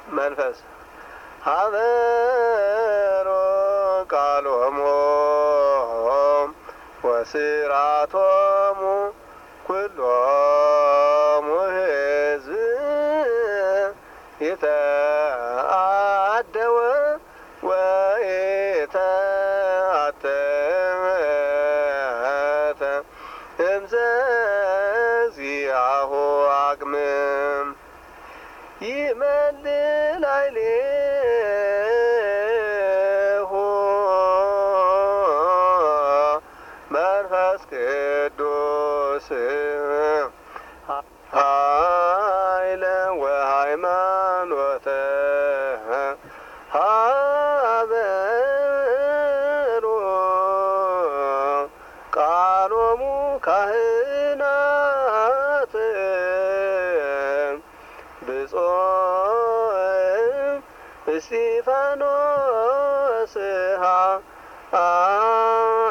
መንፈስ ሀበሮ ቃሎሙ ወስራቶሙ ኩሎሙ ሕዝብ የተአደወ ወኢተአተተ እምዘዚአሁ አቅምም ይመልል ኃይሌሁ መንፈስ ቅዱስ ኃይለ ወሃይማኖተ ሀበሩ ቃሎሙ ካህናት ብፁዕ እስጢፋኖስ